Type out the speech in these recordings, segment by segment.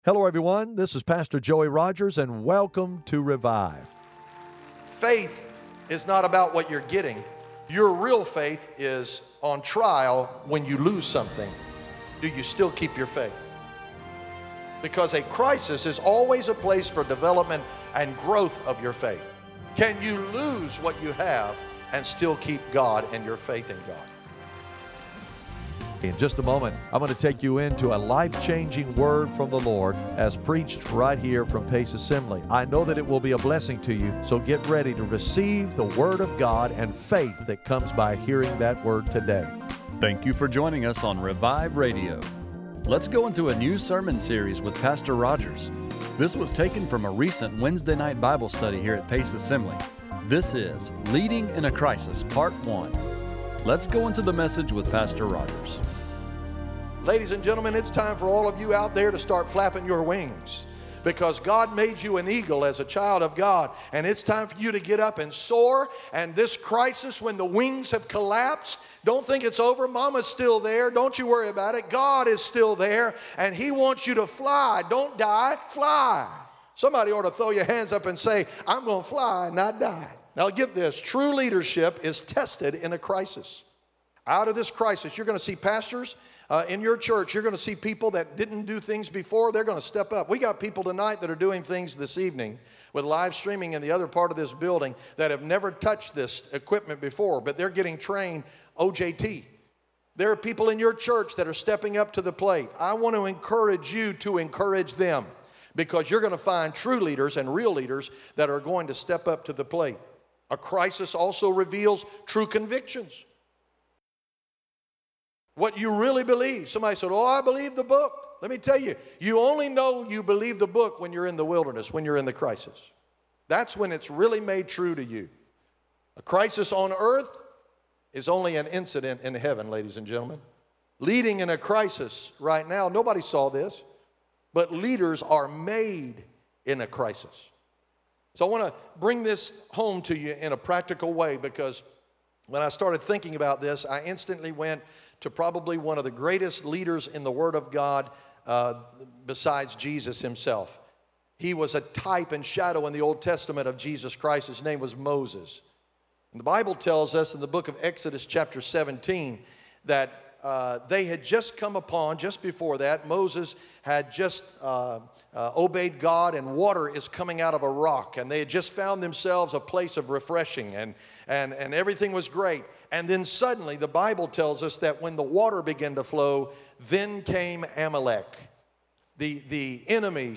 Hello, everyone. This is Pastor Joey Rogers, and welcome to Revive. Faith is not about what you're getting. Your real faith is on trial when you lose something. Do you still keep your faith? Because a crisis is always a place for development and growth of your faith. Can you lose what you have and still keep God and your faith in God? In just a moment, I'm going to take you into a life-changing word from the Lord as preached right here from Pace Assembly. I know that it will be a blessing to you, so get ready to receive the Word of God and faith that comes by hearing that word today. Thank you for joining us on Revive Radio. Let's go into a new sermon series with Pastor Rogers. This was taken from a recent Wednesday night Bible study here at Pace Assembly. This is Leading in a Crisis, Part 1. Let's go into the message with Pastor Rogers. Ladies and gentlemen, it's time for all of you out there to start flapping your wings, because God made you an eagle as a child of God, and it's time for you to get up and soar. And this crisis, when the wings have collapsed, don't think it's over. Mama's still there. Don't you worry about it. God is still there, and He wants you to fly. Don't die, fly. Somebody ought to throw your hands up and say, I'm going to fly, not die. Now get this, true leadership is tested in a crisis. Out of this crisis, you're going to see pastors in your church. You're going to see people that didn't do things before. They're going to step up. We got people tonight that are doing things this evening with live streaming in the other part of this building that have never touched this equipment before, but they're getting trained OJT. There are people in your church that are stepping up to the plate. I want to encourage you to encourage them, because you're going to find true leaders and real leaders that are going to step up to the plate. A crisis also reveals true convictions. What you really believe. Somebody said, oh, I believe the book. Let me tell you, you only know you believe the book when you're in the wilderness, when you're in the crisis. That's when it's really made true to you. A crisis on earth is only an incident in heaven, ladies and gentlemen. Leading in a crisis right now, nobody saw this, but leaders are made in a crisis. So I want to bring this home to you in a practical way, because when I started thinking about this, I instantly went to probably one of the greatest leaders in the Word of God besides Jesus himself. He was a type and shadow in the Old Testament of Jesus Christ. His name was Moses. And the Bible tells us in the book of Exodus chapter 17 that they had just come upon, just before that, Moses had just obeyed God, and water is coming out of a rock, and they had just found themselves a place of refreshing, and everything was great. And then suddenly the Bible tells us that when the water began to flow, then came Amalek, the enemy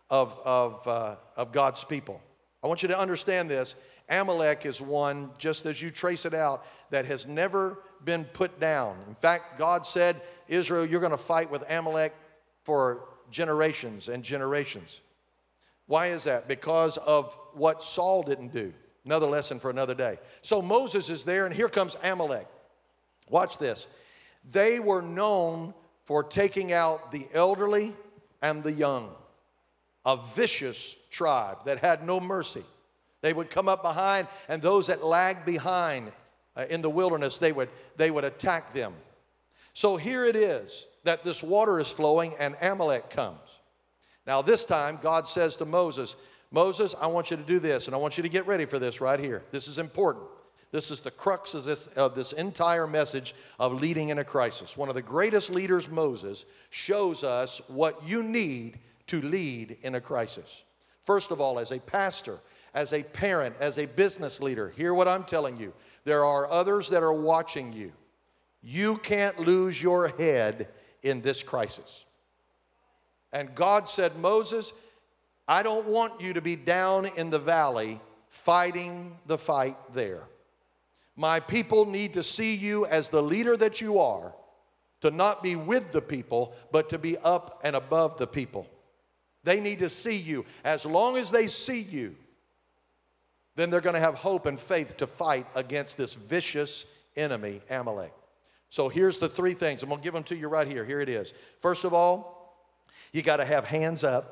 of God's people. I want you to understand this. Amalek is one, just as you trace it out, that has never been put down. In fact, God said, Israel, you're going to fight with Amalek for generations and generations. Why is that? Because of what Saul didn't do. Another lesson for another day. So Moses is there, and here comes Amalek. Watch this. They were known for taking out the elderly and the young. A vicious tribe that had no mercy. They would come up behind, and those that lagged behind in the wilderness, they would attack them. So here it is that this water is flowing, and Amalek comes. Now this time, God says to Moses, Moses, I want you to do this, and I want you to get ready for this right here. This is important. This is the crux of this entire message of leading in a crisis. One of the greatest leaders, Moses, shows us what you need to lead in a crisis. First of all, as a pastor, as a parent, as a business leader, hear what I'm telling you. There are others that are watching you. You can't lose your head in this crisis. And God said, Moses, I don't want you to be down in the valley fighting the fight there. My people need to see you as the leader that you are, to not be with the people, but to be up and above the people. They need to see you. As long as they see you, then they're going to have hope and faith to fight against this vicious enemy, Amalek. So here's the three things. I'm going to give them to you right here. Here it is. First of all, you got to have hands up.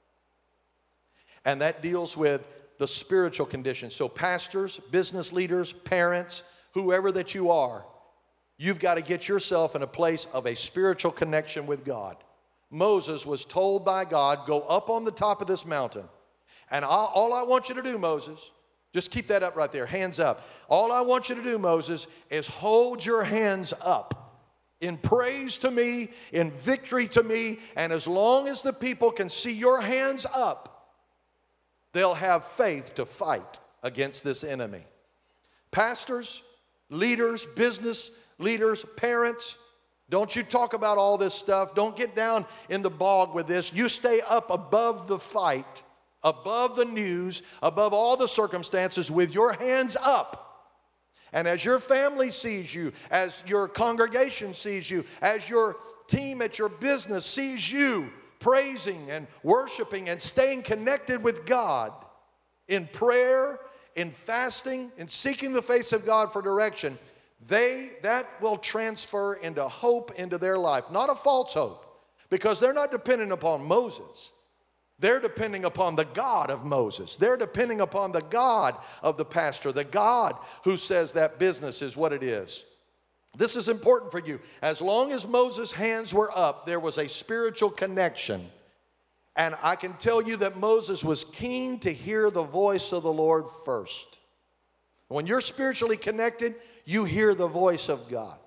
And that deals with the spiritual condition. So pastors, business leaders, parents, whoever that you are, you've got to get yourself in a place of a spiritual connection with God. Moses was told by God, go up on the top of this mountain. And all I want you to do, Moses, just keep that up right there, hands up. All I want you to do, Moses, is hold your hands up in praise to me, in victory to me. And as long as the people can see your hands up, they'll have faith to fight against this enemy. Pastors, leaders, business leaders, parents, don't you talk about all this stuff. Don't get down in the bog with this. You stay up above the fight, above the news, above all the circumstances with your hands up. And as your family sees you, as your congregation sees you, as your team at your business sees you praising and worshiping and staying connected with God in prayer, in fasting, in seeking the face of God for direction, that will transfer into hope into their life. Not a false hope, because they're not dependent upon Moses. They're depending upon the God of Moses. They're depending upon the God of the pastor, the God who says that business is what it is. This is important for you. As long as Moses' hands were up, there was a spiritual connection. And I can tell you that Moses was keen to hear the voice of the Lord first. When you're spiritually connected, you hear the voice of God.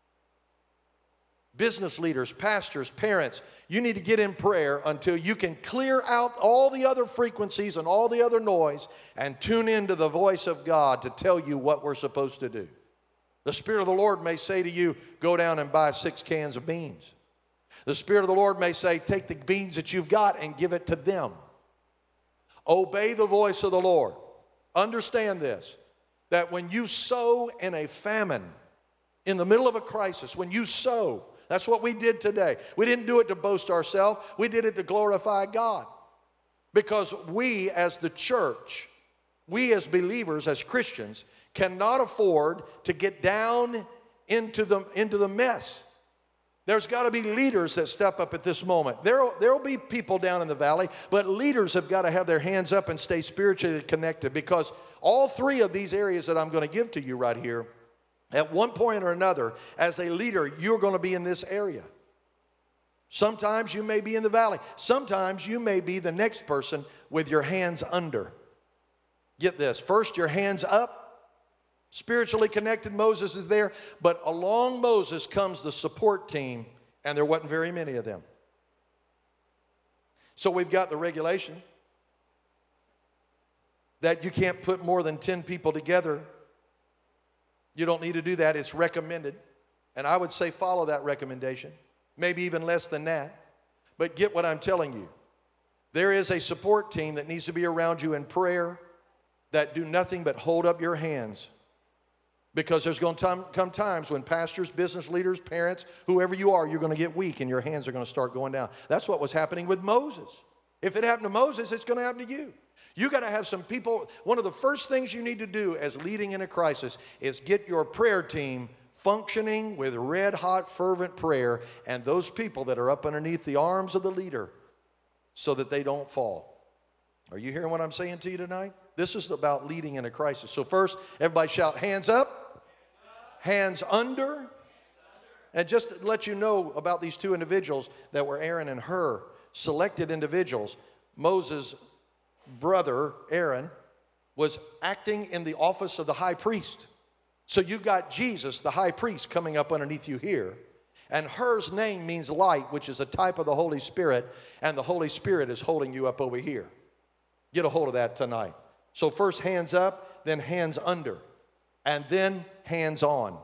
Business leaders, pastors, parents, you need to get in prayer until you can clear out all the other frequencies and all the other noise and tune into the voice of God to tell you what we're supposed to do. The Spirit of the Lord may say to you, go down and buy 6 cans of beans. The Spirit of the Lord may say, take the beans that you've got and give it to them. Obey the voice of the Lord. Understand this, that when you sow in a famine, in the middle of a crisis, when you sow, that's what we did today. We didn't do it to boast ourselves. We did it to glorify God. Because we as the church, we as believers, as Christians, cannot afford to get down into the mess. There's got to be leaders that step up at this moment. There'll be people down in the valley, but leaders have got to have their hands up and stay spiritually connected, because all 3 of these areas that I'm going to give to you right here, at one point or another, as a leader, you're going to be in this area. Sometimes you may be in the valley. Sometimes you may be the next person with your hands under. Get this. First, your hands up. Spiritually connected, Moses is there. But along Moses comes the support team, and there wasn't very many of them. So we've got the regulation that you can't put more than 10 people together. You don't need to do that. It's recommended. And I would say follow that recommendation. Maybe even less than that. But get what I'm telling you. There is a support team that needs to be around you in prayer that do nothing but hold up your hands. Because there's going to come times when pastors, business leaders, parents, whoever you are, you're going to get weak and your hands are going to start going down. That's what was happening with Moses. If it happened to Moses, it's going to happen to you. You got to have some people. One of the first things you need to do as leading in a crisis is get your prayer team functioning with red hot fervent prayer, and those people that are up underneath the arms of the leader so that they don't fall. Are you hearing what I'm saying to you tonight? This is about leading in a crisis. So first, everybody shout, hands up. Hands under. And just to let you know about these 2 individuals that were Aaron and Hur, selected individuals. Moses' brother, Aaron, was acting in the office of the high priest. So you've got Jesus, the high priest, coming up underneath you here. And Hur's name means light, which is a type of the Holy Spirit. And the Holy Spirit is holding you up over here. Get a hold of that tonight. So first hands up, then hands under, and then hands on.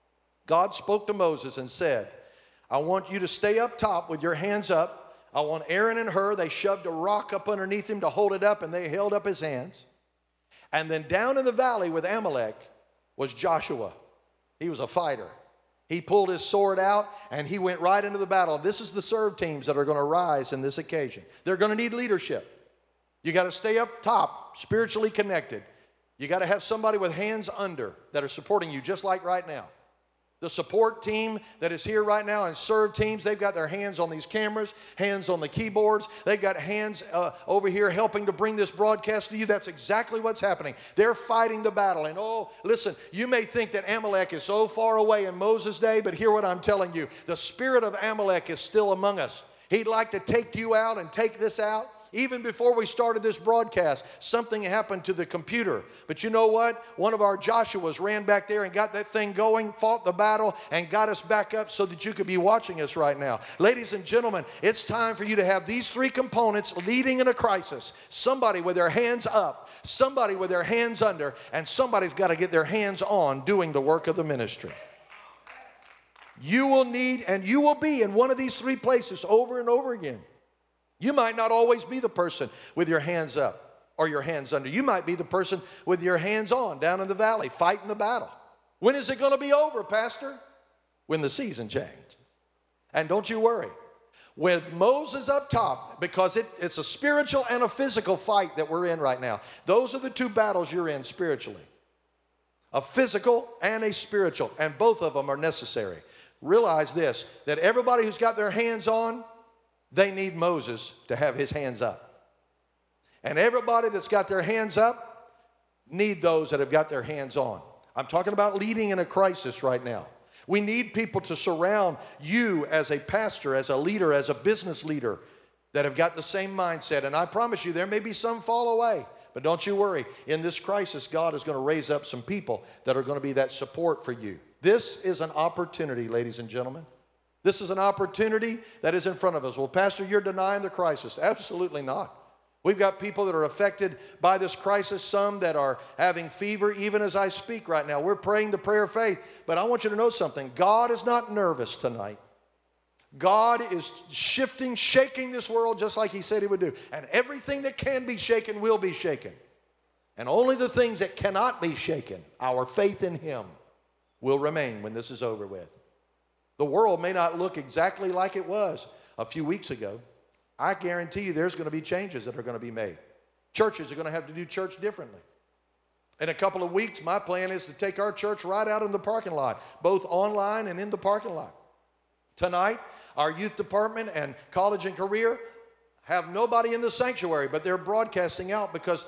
God spoke to Moses and said, I want you to stay up top with your hands up. I want Aaron and Hur, they shoved a rock up underneath him to hold it up, and they held up his hands. And then down in the valley with Amalek was Joshua. He was a fighter. He pulled his sword out, and he went right into the battle. This is the serve teams that are going to rise in this occasion. They're going to need leadership. You got to stay up top, spiritually connected. You got to have somebody with hands under that are supporting you, just like right now. The support team that is here right now and serve teams, they've got their hands on these cameras, hands on the keyboards. They've got hands over here helping to bring this broadcast to you. That's exactly what's happening. They're fighting the battle. And oh, listen, you may think that Amalek is so far away in Moses' day, but hear what I'm telling you. The spirit of Amalek is still among us. He'd like to take you out and take this out. Even before we started this broadcast, something happened to the computer. But you know what? One of our Joshuas ran back there and got that thing going, fought the battle, and got us back up so that you could be watching us right now. Ladies and gentlemen, it's time for you to have these three components leading in a crisis. Somebody with their hands up, somebody with their hands under, and somebody's got to get their hands on doing the work of the ministry. You will need and you will be in one of these three places over and over again. You might not always be the person with your hands up or your hands under. You might be the person with your hands on down in the valley fighting the battle. When is it going to be over, Pastor? When the season changes. And don't you worry. With Moses up top, because it's a spiritual and a physical fight that we're in right now. Those are the two battles you're in spiritually. A physical and a spiritual. And both of them are necessary. Realize this, that everybody who's got their hands on, they need Moses to have his hands up. And everybody that's got their hands up need those that have got their hands on. I'm talking about leading in a crisis right now. We need people to surround you as a pastor, as a leader, as a business leader that have got the same mindset. And I promise you, there may be some fall away. But don't you worry. In this crisis, God is going to raise up some people that are going to be that support for you. This is an opportunity, ladies and gentlemen. This is an opportunity that is in front of us. Well, Pastor, you're denying the crisis. Absolutely not. We've got people that are affected by this crisis, some that are having fever even as I speak right now. We're praying the prayer of faith. But I want you to know something. God is not nervous tonight. God is shifting, shaking this world just like he said he would do. And everything that can be shaken will be shaken. And only the things that cannot be shaken, our faith in him, will remain when this is over with. The world may not look exactly like it was a few weeks ago. I guarantee you there's going to be changes that are going to be made. Churches are going to have to do church differently. In a couple of weeks, my plan is to take our church right out in the parking lot, both online and in the parking lot. Tonight, our youth department and college and career have nobody in the sanctuary, but they're broadcasting out because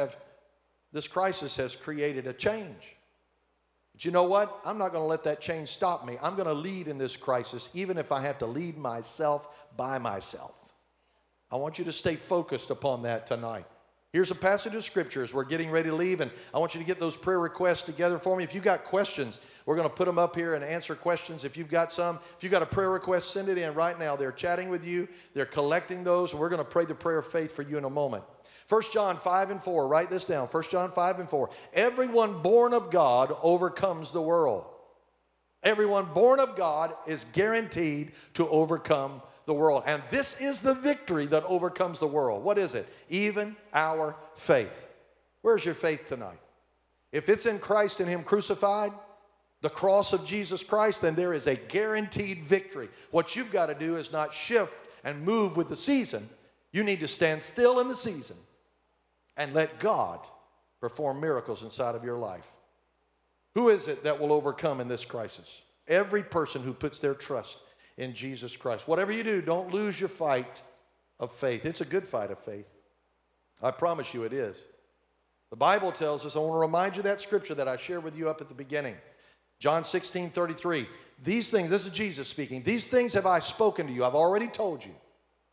this crisis has created a change. But you know what? I'm not going to let that change stop me. I'm going to lead in this crisis, even if I have to lead myself by myself. I want you to stay focused upon that tonight. Here's a passage of scripture as we're getting ready to leave, and I want you to get those prayer requests together for me. If you've got questions, we're going to put them up here and answer questions. If you've got some, if you've got a prayer request, send it in right now. They're chatting with you. They're collecting those, and we're going to pray the prayer of faith for you in a moment. 1 John 5 and 4, write this down. 1 John 5 and 4. Everyone born of God overcomes the world. Everyone born of God is guaranteed to overcome the world. And this is the victory that overcomes the world. What is it? Even our faith. Where's your faith tonight? If it's in Christ and him crucified, the cross of Jesus Christ, then there is a guaranteed victory. What you've got to do is not shift and move with the season. You need to stand still in the season and let God perform miracles inside of your life. Who is it that will overcome in this crisis? Every person who puts their trust in Jesus Christ. Whatever you do, don't lose your fight of faith. It's a good fight of faith. I promise you it is. The Bible tells us, I want to remind you of that scripture that I shared with you up at the beginning. John 16:33. These things, this is Jesus speaking, these things have I spoken to you. I've already told you.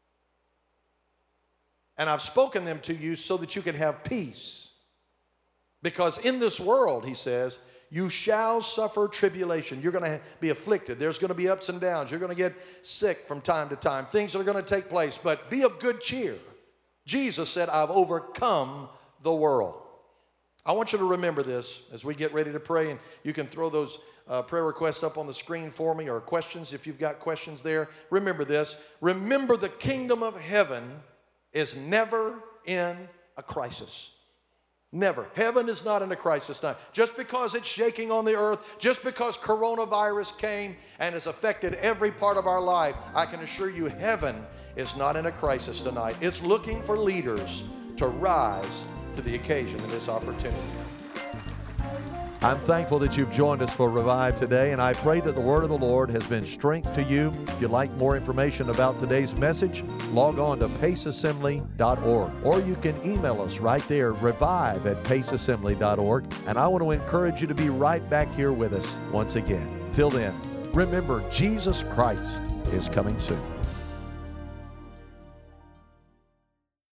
And I've spoken them to you so that you can have peace. Because in this world, he says, you shall suffer tribulation. You're going to be afflicted. There's going to be ups and downs. You're going to get sick from time to time. Things are going to take place. But be of good cheer. Jesus said, I've overcome the world. I want you to remember this as we get ready to pray. And you can throw those prayer requests up on the screen for me, or questions if you've got questions there. Remember this. Remember, the kingdom of heaven is never in a crisis. Never. Heaven is not in a crisis now. Just because it's shaking on the earth, just because coronavirus came and has affected every part of our life, I can assure you heaven is not in a crisis tonight. It's looking for leaders to rise to the occasion of this opportunity. I'm thankful that you've joined us for Revive today, and I pray that the word of the Lord has been strength to you. If you'd like more information about today's message, log on to paceassembly.org, or you can email us right there, revive@paceassembly.org, and I want to encourage you to be right back here with us once again. Till then, remember, Jesus Christ is coming soon.